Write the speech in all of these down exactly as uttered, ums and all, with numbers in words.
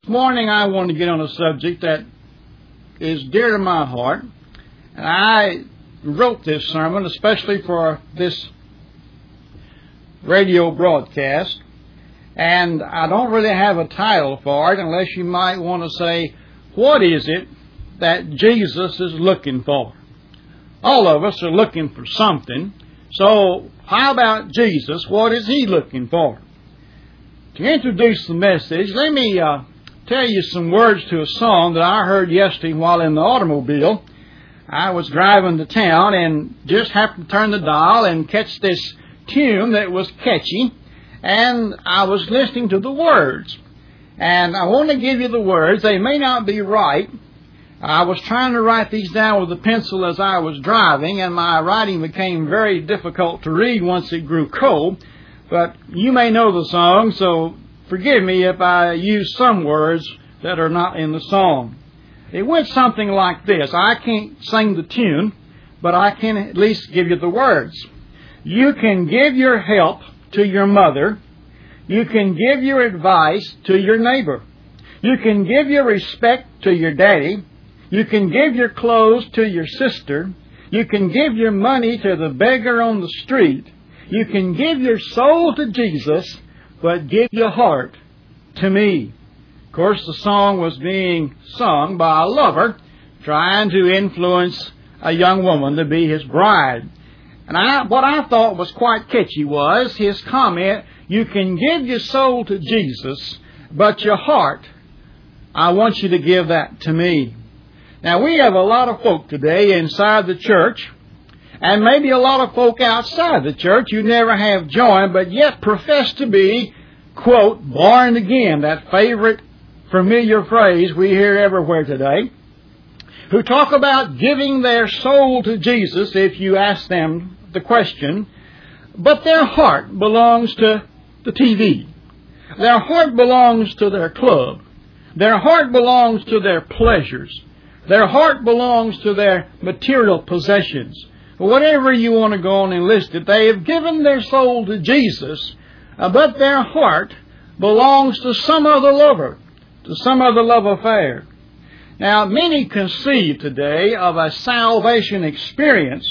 morning I want to get on a subject that is dear to my heart. And I wrote this sermon especially for this radio broadcast. And I don't really have a title for it unless you might want to say, what is it that Jesus is looking for? All of us are looking for something. So how about Jesus? What is He looking for? To introduce the message, let me uh, tell you some words to a song that I heard yesterday while in the automobile. I was driving to town and just happened to turn the dial and catch this tune that was catchy. And I was listening to the words. And I want to give you the words. They may not be right. I was trying to write these down with a pencil as I was driving, and my writing became very difficult to read once it grew cold. But you may know the song, so forgive me if I use some words that are not in the song. It went something like this. I can't sing the tune, but I can at least give you the words. You can give your help to your mother. You can give your advice to your neighbor. You can give your respect to your daddy. You can give your clothes to your sister. You can give your money to the beggar on the street. You can give your soul to Jesus, but give your heart to me. Of course, the song was being sung by a lover trying to influence a young woman to be his bride. And I, what I thought was quite catchy was his comment, you can give your soul to Jesus, but your heart, I want you to give that to me. Now, we have a lot of folk today inside the church, and maybe a lot of folk outside the church who never have joined, but yet profess to be, quote, born again, that favorite familiar phrase we hear everywhere today, who talk about giving their soul to Jesus if you ask them the question, but their heart belongs to the T V. Their heart belongs to their club. Their heart belongs to their pleasures. Their heart belongs to their material possessions. Whatever you want to go on and list it, they have given their soul to Jesus, uh, but their heart belongs to some other lover, to some other love affair. Now, many conceive today of a salvation experience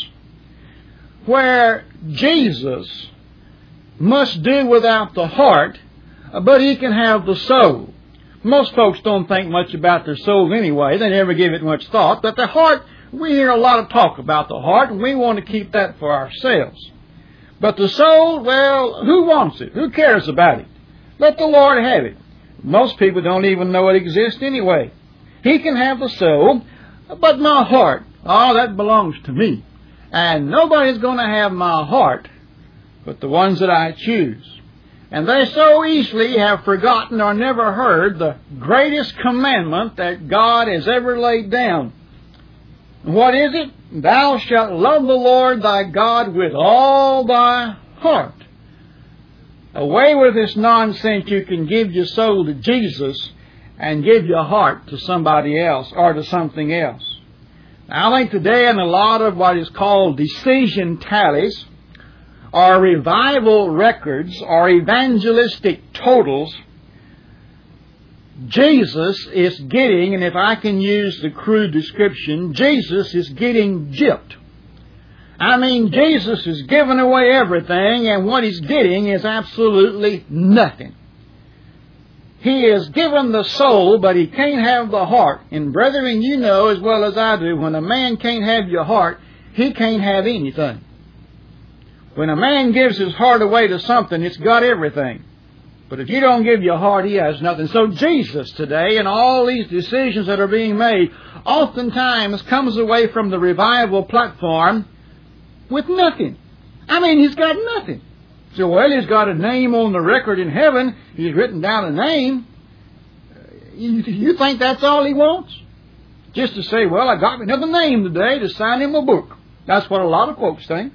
where Jesus must do without the heart, but He can have the soul. Most folks don't think much about their soul anyway. They never give it much thought. But the heart, we hear a lot of talk about the heart, and we want to keep that for ourselves. But the soul, well, who wants it? Who cares about it? Let the Lord have it. Most people don't even know it exists anyway. He can have the soul, but my heart, oh, that belongs to me. And nobody's going to have my heart but the ones that I choose. And they so easily have forgotten or never heard the greatest commandment that God has ever laid down. What is it? Thou shalt love the Lord thy God with all thy heart. Away with this nonsense. You can give your soul to Jesus and give your heart to somebody else or to something else. Now, I think today in a lot of what is called decision tallies, or revival records, or evangelistic totals, Jesus is getting, and if I can use the crude description, Jesus is getting gypped. I mean, Jesus is giving away everything, and what He's getting is absolutely nothing. He is given the soul, but He can't have the heart. And brethren, you know as well as I do, when a man can't have your heart, he can't have anything. When a man gives his heart away to something, it's got everything. But if you don't give your heart, he has nothing. So Jesus today, and all these decisions that are being made, oftentimes comes away from the revival platform with nothing. I mean, he's got nothing. So, well, he's got a name on the record in heaven. He's written down a name. You, you think that's all he wants? Just to say, well, I got me another name today to sign him a book. That's what a lot of folks think.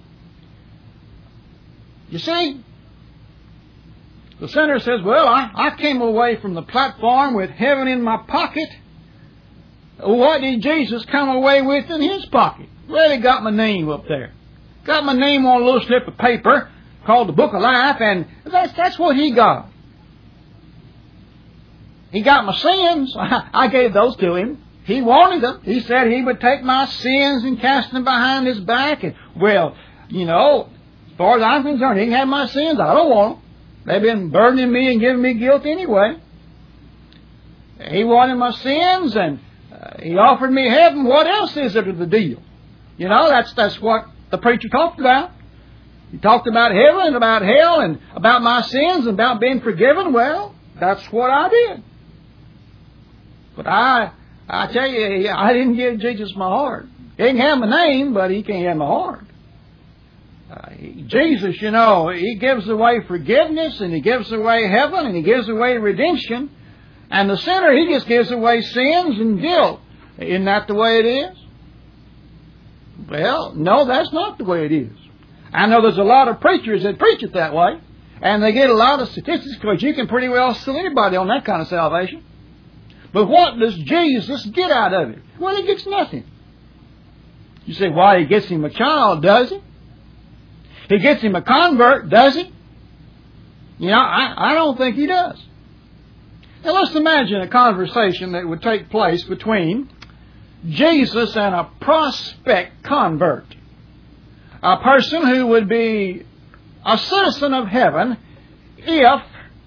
You see, the sinner says, well, I, I came away from the platform with heaven in my pocket. What did Jesus come away with in His pocket? Well, He got my name up there. Got my name on a little slip of paper called the Book of Life, and that's, that's what He got. he got my sins. I gave those to him. He wanted them. He said he would take my sins and cast them behind his back. And, well, you know, as far as I'm concerned, he can have my sins. I don't want them. They've been burdening me and giving me guilt anyway. He wanted my sins, and uh, he offered me heaven. What else is there to the deal? You know, that's that's what the preacher talked about. He talked about heaven and about hell and about my sins and about being forgiven. Well, that's what I did. But I, I tell you, I didn't give Jesus my heart. He can have my name, but he can't have my heart. Uh, he, Jesus, you know, he gives away forgiveness, and he gives away heaven, and he gives away redemption. And the sinner, he just gives away sins and guilt. Isn't that the way it is? Well, no, that's not the way it is. I know there's a lot of preachers that preach it that way, and they get a lot of statistics because you can pretty well sell anybody on that kind of salvation. But what does Jesus get out of it? Well, he gets nothing. You say, why? He gets him a child, does he? He gets him a convert, does he? You know, I, I don't think he does. Now let's imagine a conversation that would take place between Jesus and a prospect convert. A person who would be a citizen of heaven if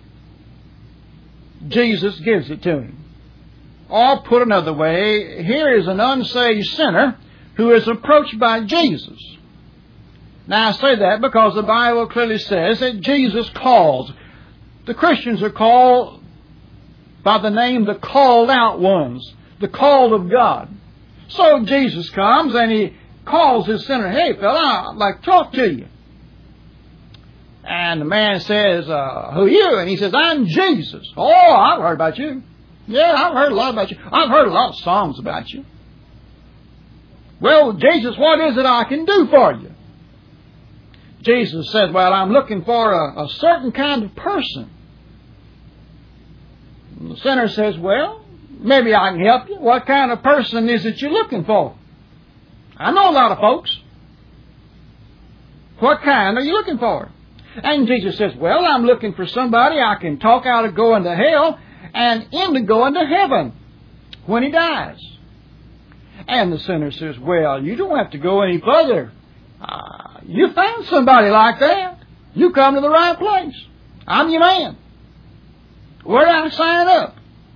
Jesus gives it to him. Or put another way, here is an unsaved sinner who is approached by Jesus. Now I say that because the Bible clearly says that Jesus calls. The Christians are called by the name the called out ones, the called of God. So Jesus comes and he calls his sinner, hey fella, I'd like to talk to you. And the man says, uh, who are you? And he says, I'm Jesus. Oh, I've heard about you. Yeah, I've heard a lot about you. I've heard a lot of songs about you. Well, Jesus, what is it I can do for you? Jesus says, well, I'm looking for a, a certain kind of person. And the sinner says, well, maybe I can help you. What kind of person is it you're looking for? I know a lot of folks. What kind are you looking for? And Jesus says, well, I'm looking for somebody I can talk out of going to hell and into going to heaven when he dies. And the sinner says, well, you don't have to go any further. Uh, you found somebody like that. You come to the right place. I'm your man. Where do I sign up?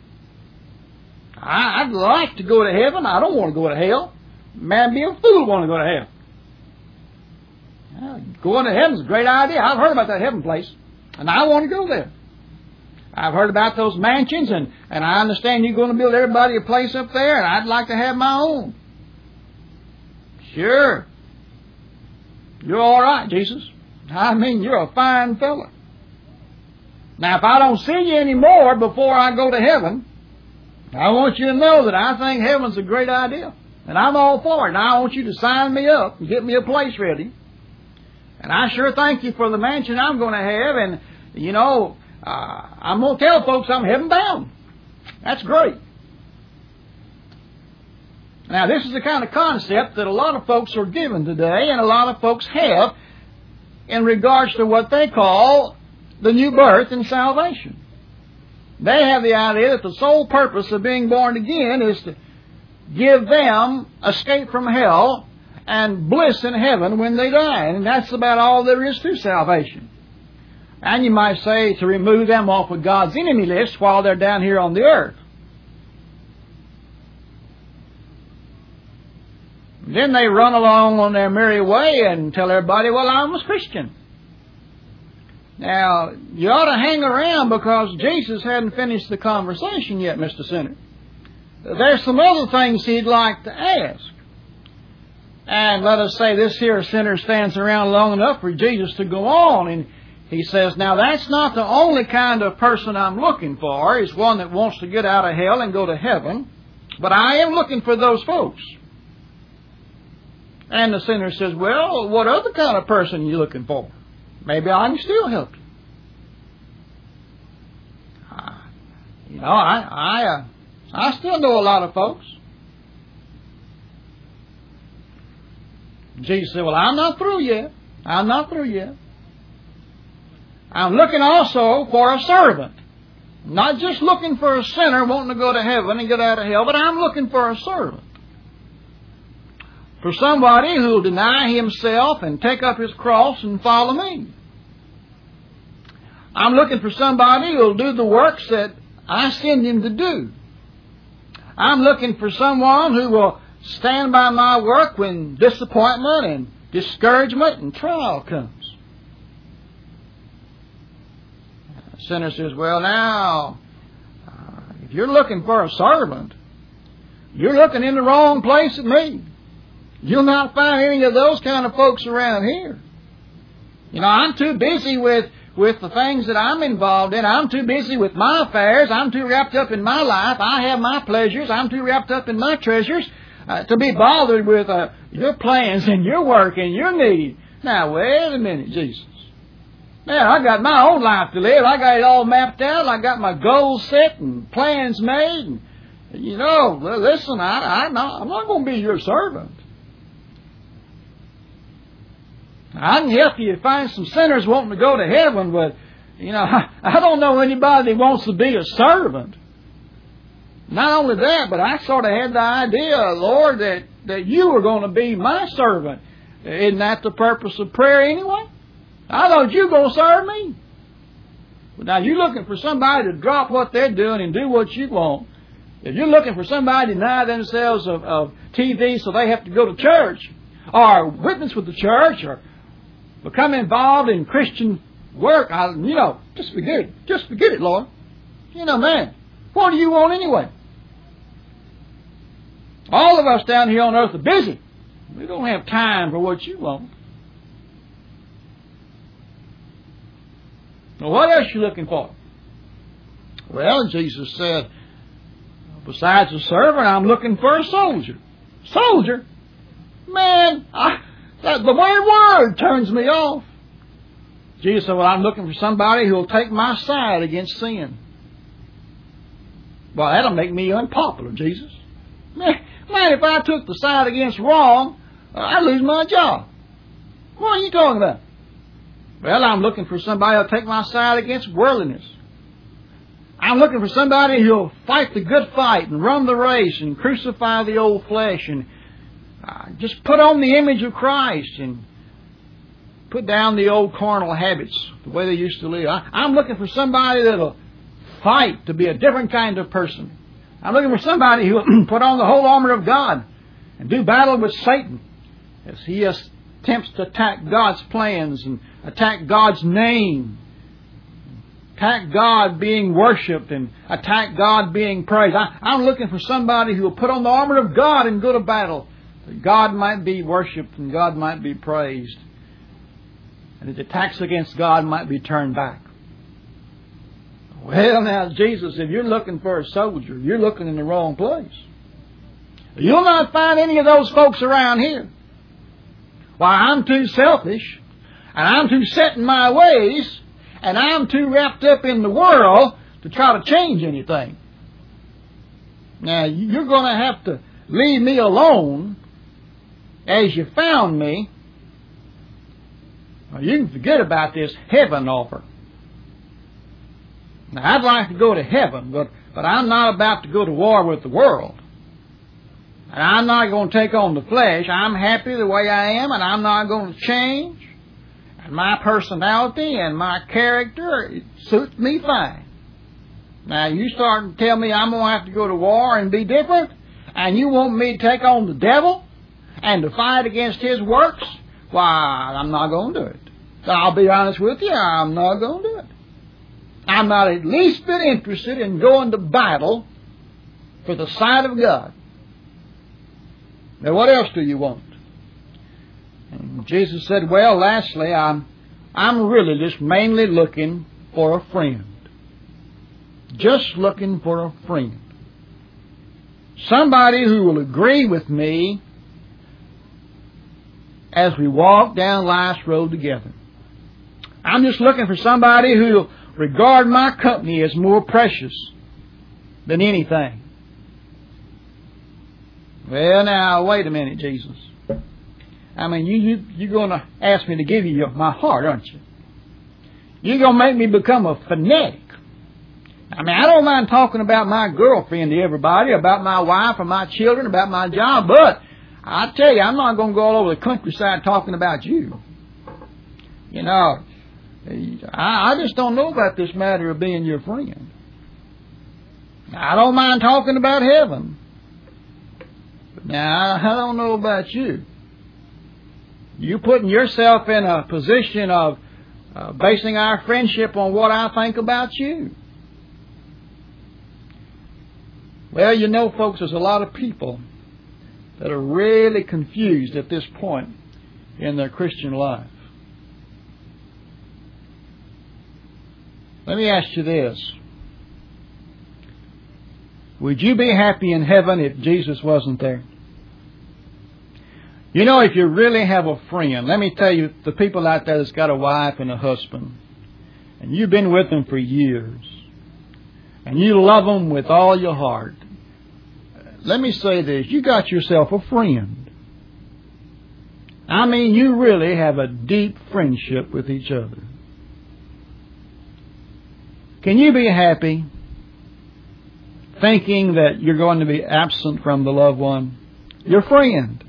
I, I'd like to go to heaven. I don't want to go to hell. Man, be a fool to want to go to hell. Well, going to heaven's a great idea. I've heard about that heaven place, and I want to go there. I've heard about those mansions, and, and I understand you're going to build everybody a place up there, and I'd like to have my own. Sure. You're all right, Jesus. I mean, you're a fine fella. Now, if I don't see you anymore before I go to heaven, I want you to know that I think heaven's a great idea. And I'm all for it. And I want you to sign me up and get me a place ready. And I sure thank you for the mansion I'm going to have. And, you know, uh, I'm going to tell folks I'm heaven bound. That's great. Now, this is the kind of concept that a lot of folks are given today, and a lot of folks have in regards to what they call the new birth and salvation. They have the idea that the sole purpose of being born again is to give them escape from hell and bliss in heaven when they die. And that's about all there is to salvation. And you might say to remove them off of God's enemy list while they're down here on the earth. Then they run along on their merry way and tell everybody, well, I'm a Christian. Now, you ought to hang around because Jesus hadn't finished the conversation yet, Mister Sinner. There's some other things he'd like to ask. And let us say this here sinner stands around long enough for Jesus to go on. And he says, now that's not the only kind of person I'm looking for. He's one that wants to get out of hell and go to heaven. But I am looking for those folks. And the sinner says, well, what other kind of person are you looking for? Maybe I can still help you. Uh, you know, I I, uh, I still know a lot of folks. Jesus said, well, I'm not through yet. I'm not through yet. I'm looking also for a servant. Not just looking for a sinner wanting to go to heaven and get out of hell, but I'm looking for a servant. For somebody who will deny himself and take up his cross and follow me. I'm looking for somebody who will do the works that I send him to do. I'm looking for someone who will stand by my work when disappointment and discouragement and trial comes. The sinner says, well, now, uh, if you're looking for a servant, you're looking in the wrong place at me. You'll not find any of those kind of folks around here. You know, I'm too busy with, with the things that I'm involved in. I'm too busy with my affairs. I'm too wrapped up in my life. I have my pleasures. I'm too wrapped up in my treasures uh, to be bothered with uh, your plans and your work and your need. Now, wait a minute, Jesus. Man, I got my own life to live. I got it all mapped out. I got my goals set and plans made. And, you know, listen, I, I'm not, I'm not going to be your servant. I can help you find some sinners wanting to go to heaven, but, you know, I, I don't know anybody that wants to be a servant. Not only that, but I sort of had the idea, Lord, that, that you were going to be my servant. Isn't that the purpose of prayer anyway? I thought you were going to serve me. But now you're looking for somebody to drop what they're doing and do what you want. If you're looking for somebody to deny themselves of, of T V so they have to go to church, or witness with the church, or become involved in Christian work, I, you know, just forget it. Just forget it, Lord. You know, man, what do you want anyway? All of us down here on earth are busy. We don't have time for what you want. Well, what else are you looking for? Well, Jesus said, besides a servant, I'm looking for a soldier. Soldier? Man, I... That, the very word turns me off. Jesus said, well, I'm looking for somebody who will take my side against sin. Well, that'll make me unpopular, Jesus. Man, man if I took the side against wrong, I'd lose my job. What are you talking about? Well, I'm looking for somebody who will take my side against worldliness. I'm looking for somebody who will fight the good fight and run the race and crucify the old flesh and Uh, just put on the image of Christ and put down the old carnal habits, the way they used to live. I, I'm looking for somebody that will fight to be a different kind of person. I'm looking for somebody who will put on the whole armor of God and do battle with Satan as he attempts to attack God's plans and attack God's name, attack God being worshipped and attack God being praised. I, I'm looking for somebody who will put on the armor of God and go to battle, that God might be worshipped and God might be praised, and his attacks against God might be turned back. Well, now, Jesus, if you're looking for a soldier, you're looking in the wrong place. You'll not find any of those folks around here. Why, I'm too selfish, and I'm too set in my ways, and I'm too wrapped up in the world to try to change anything. Now, you're going to have to leave me alone as you found me. Well, you can forget about this heaven offer. Now, I'd like to go to heaven, but, but I'm not about to go to war with the world. And I'm not going to take on the flesh. I'm happy the way I am, and I'm not going to change. And my personality and my character, it suits me fine. Now, you start to tell me I'm going to have to go to war and be different, and you want me to take on the devil and to fight against his works? Why, I'm not going to do it. I'll be honest with you, I'm not going to do it. I'm not at least bit interested in going to battle for the sight of God. Now, what else do you want? And Jesus said, well, lastly, I'm, I'm really just mainly looking for a friend. Just looking for a friend. Somebody who will agree with me as we walk down life's road together. I'm just looking for somebody who will regard my company as more precious than anything. Well, now, wait a minute, Jesus. I mean, you, you, you're going to ask me to give you my heart, aren't you? You're going to make me become a fanatic. I mean, I don't mind talking about my girlfriend to everybody, about my wife or my children, about my job, but I tell you, I'm not going to go all over the countryside talking about you. You know, I, I just don't know about this matter of being your friend. I don't mind talking about heaven. But now, I don't know about you. You putting yourself in a position of uh, basing our friendship on what I think about you. Well, you know, folks, there's a lot of people that are really confused at this point in their Christian life. Let me ask you this. Would you be happy in heaven if Jesus wasn't there? You know, if you really have a friend, let me tell you, the people out there that's got a wife and a husband, and you've been with them for years, and you love them with all your heart, let me say this, you got yourself a friend. I mean, you really have a deep friendship with each other. Can you be happy thinking that you're going to be absent from the loved one? Your friend.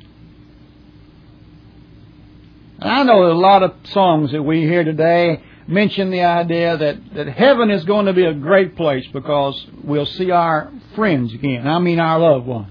And I know a lot of songs that we hear today mention the idea that, that heaven is going to be a great place because we'll see our friends again. I mean our loved ones.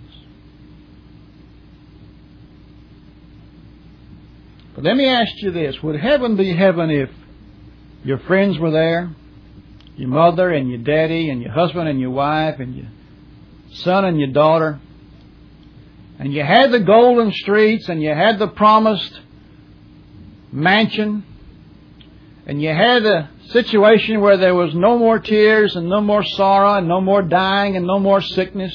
But let me ask you this. Would heaven be heaven if your friends were there? Your mother and your daddy and your husband and your wife and your son and your daughter. And you had the golden streets and you had the promised mansion. And you had a situation where there was no more tears and no more sorrow and no more dying and no more sickness.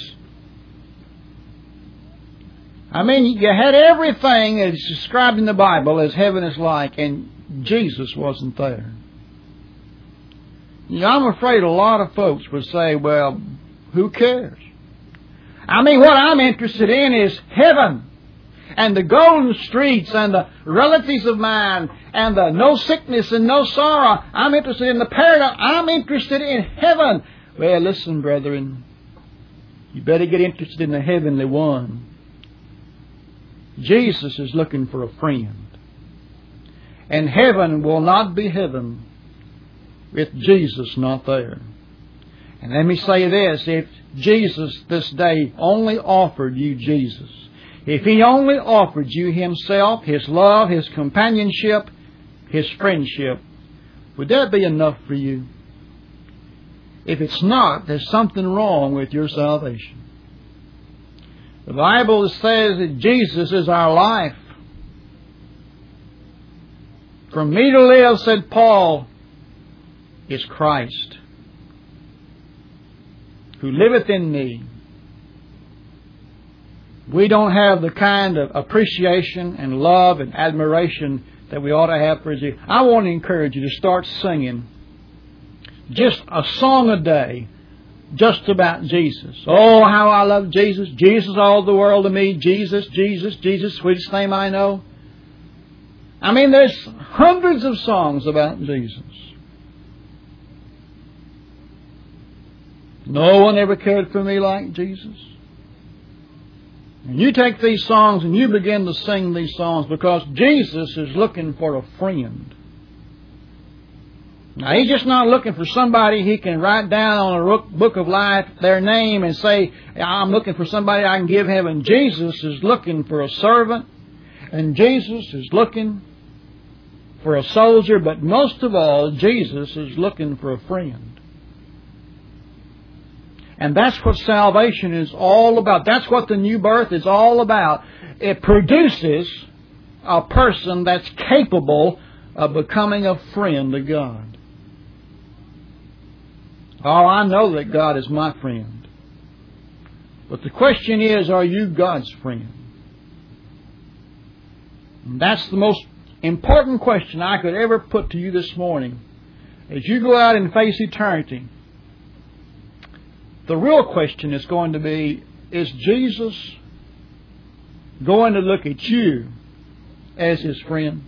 I mean, you had everything that is described in the Bible as heaven is like, and Jesus wasn't there. You know, I'm afraid a lot of folks would say, well, who cares? I mean, what I'm interested in is heaven. And the golden streets and the relatives of mine and the no sickness and no sorrow. I'm interested in the paradise. I'm interested in heaven. Well, listen, brethren. You better get interested in the heavenly one. Jesus is looking for a friend. And heaven will not be heaven with Jesus not there. And let me say this. If Jesus this day only offered you Jesus, if He only offered you Himself, His love, His companionship, His friendship, would that be enough for you? If it's not, there's something wrong with your salvation. The Bible says that Jesus is our life. For me to live, said Paul, is Christ, who liveth in me. We don't have the kind of appreciation and love and admiration that we ought to have for Jesus. I want to encourage you to start singing just a song a day just about Jesus. Oh, how I love Jesus. Jesus, all the world to me. Jesus, Jesus, Jesus, sweetest name I know. I mean, there's hundreds of songs about Jesus. No one ever cared for me like Jesus. And you take these songs and you begin to sing these songs because Jesus is looking for a friend. Now, He's just not looking for somebody He can write down on a book of life their name and say, I'm looking for somebody I can give heaven. Jesus is looking for a servant, and Jesus is looking for a soldier, but most of all, Jesus is looking for a friend. And that's what salvation is all about. That's what the new birth is all about. It produces a person that's capable of becoming a friend of God. Oh, I know that God is my friend. But the question is, are you God's friend? And that's the most important question I could ever put to you this morning. As you go out and face eternity, the real question is going to be, is Jesus going to look at you as His friend?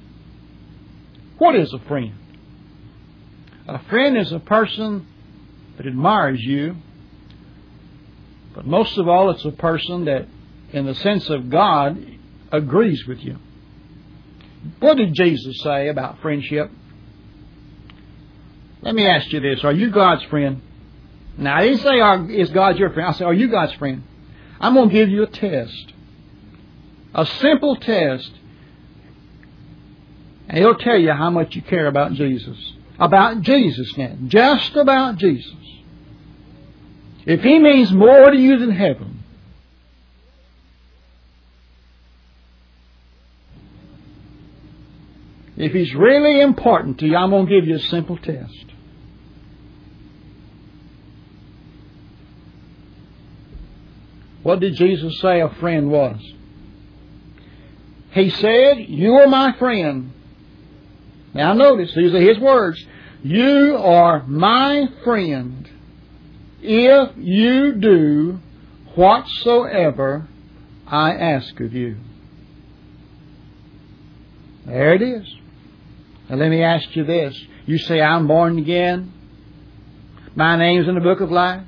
What is a friend? A friend is a person that admires you. But most of all, it's a person that, in the sense of God, agrees with you. What did Jesus say about friendship? Let me ask you this. Are you God's friend? Now, I didn't say, are, is God your friend? I said, are you God's friend? I'm going to give you a test. A simple test. And it'll tell you how much you care about Jesus. About Jesus now. Just about Jesus. If He means more to you than heaven, if He's really important to you, I'm going to give you a simple test. What did Jesus say a friend was? He said, you are my friend. Now notice, these are His words. You are my friend if you do whatsoever I ask of you. There it is. Now let me ask you this. You say, I'm born again. My name's in the book of life.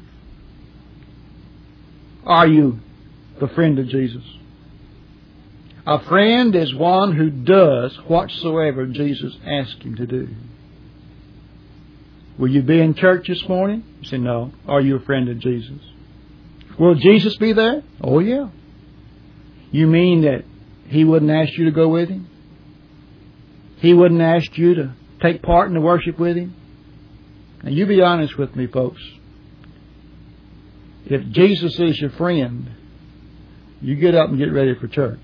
Are you the friend of Jesus? A friend is one who does whatsoever Jesus asks him to do. Will you be in church this morning? You say, no. Are you a friend of Jesus? Will Jesus be there? Oh, yeah. You mean that He wouldn't ask you to go with Him? He wouldn't ask you to take part in the worship with Him? Now, you be honest with me, folks. If Jesus is your friend, you get up and get ready for church.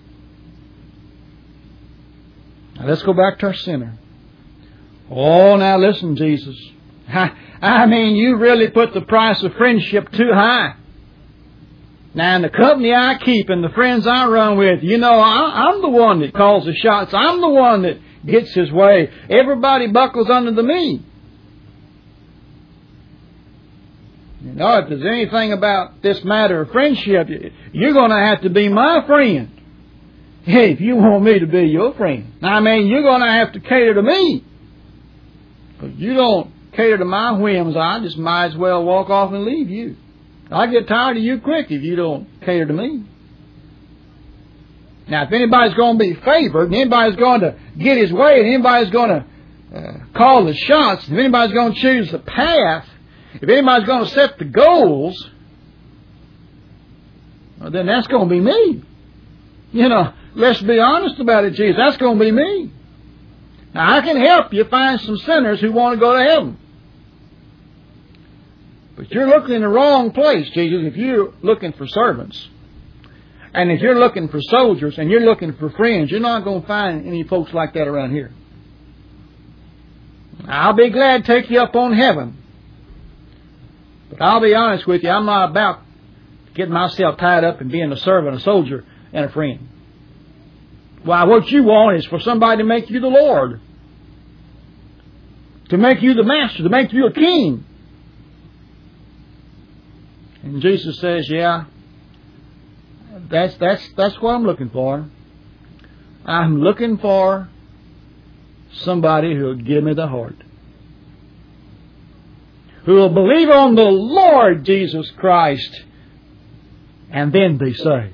Now, let's go back to our sinner. Oh, now listen, Jesus. I, I mean, you really put the price of friendship too high. Now, in the company I keep and the friends I run with, you know, I, I'm the one that calls the shots. I'm the one that gets his way. Everybody buckles under the me. You know, if there's anything about this matter of friendship, you're going to have to be my friend. Hey, if you want me to be your friend. I mean, you're going to have to cater to me. If you don't cater to my whims, I just might as well walk off and leave you. I get tired of you quick if you don't cater to me. Now, if anybody's going to be favored, and anybody's going to get his way, and anybody's going to uh, call the shots, if anybody's going to choose the path, if anybody's going to set the goals, well, then that's going to be me. You know, let's be honest about it, Jesus. That's going to be me. Now, I can help you find some sinners who want to go to heaven. But you're looking in the wrong place, Jesus, if you're looking for servants. And if you're looking for soldiers and you're looking for friends, you're not going to find any folks like that around here. I'll be glad to take you up on heaven. But I'll be honest with you, I'm not about getting myself tied up in being a servant, a soldier, and a friend. Why, what you want is for somebody to make you the Lord. To make you the master, to make you a king. And Jesus says, yeah, that's that's that's what I'm looking for. I'm looking for somebody who will give me the heart. Who will believe on the Lord Jesus Christ and then be saved.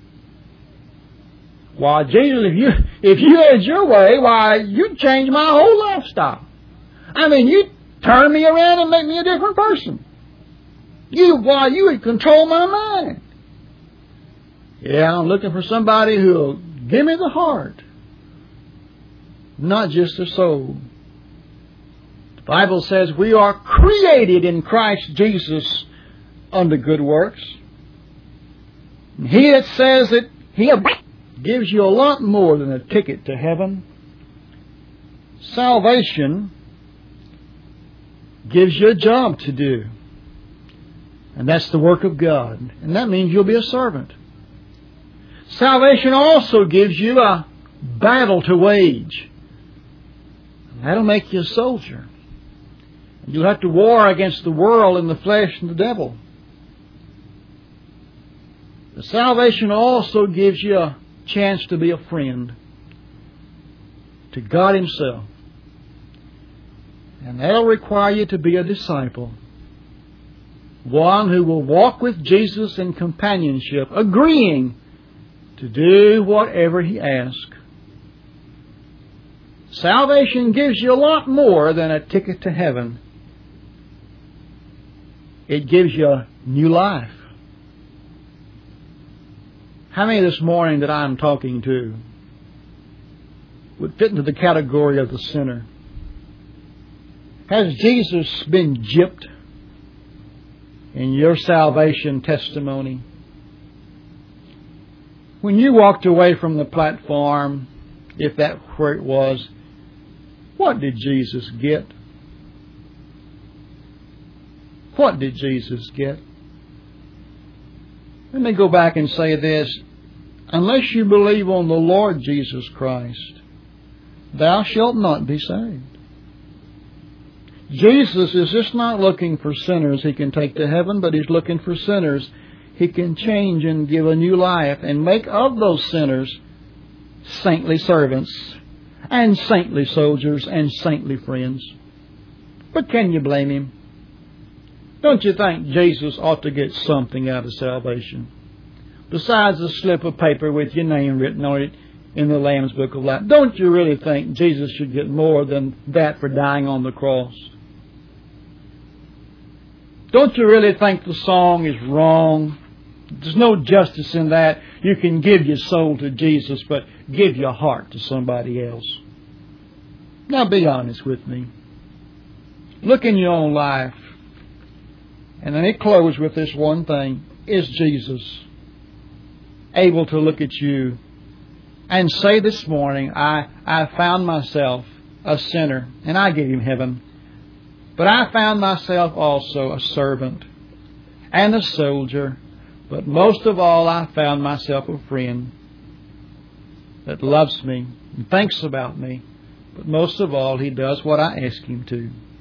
Why, Jesus, if you if you had your way, why, you'd change my whole lifestyle. I mean, you'd turn me around and make me a different person. You, why, you would control my mind. Yeah, I'm looking for somebody who will give me the heart, not just the soul. The Bible says we are created in Christ Jesus unto good works. And He that says that He gives you a lot more than a ticket to heaven. Salvation gives you a job to do. And that's the work of God. And that means you'll be a servant. Salvation also gives you a battle to wage. That'll make you a soldier. You'll have to war against the world and the flesh and the devil. The salvation also gives you a chance to be a friend to God Himself. And that'll require you to be a disciple. one who will walk with Jesus in companionship, agreeing to do whatever He asks. Salvation gives you a lot more than a ticket to heaven. It gives you new life. How many this morning that I'm talking to would fit into the category of the sinner? Has Jesus been gypped in your salvation testimony? When you walked away from the platform, if that's where it was, what did Jesus get? What did Jesus get? Let me go back and say this. Unless you believe on the Lord Jesus Christ, thou shalt not be saved. Jesus is just not looking for sinners He can take to heaven, but He's looking for sinners He can change and give a new life and make of those sinners saintly servants and saintly soldiers and saintly friends. But can you blame Him? Don't you think Jesus ought to get something out of salvation? Besides a slip of paper with your name written on it in the Lamb's Book of Life. Don't you really think Jesus should get more than that for dying on the cross? Don't you really think the song is wrong? There's no justice in that. You can give your soul to Jesus, but give your heart to somebody else. Now be honest with me. Look in your own life. And let me close with this one thing. Is Jesus able to look at you and say this morning, I, I found myself a sinner, and I gave Him heaven. But I found myself also a servant and a soldier. But most of all, I found myself a friend that loves me and thinks about me. But most of all, He does what I ask Him to.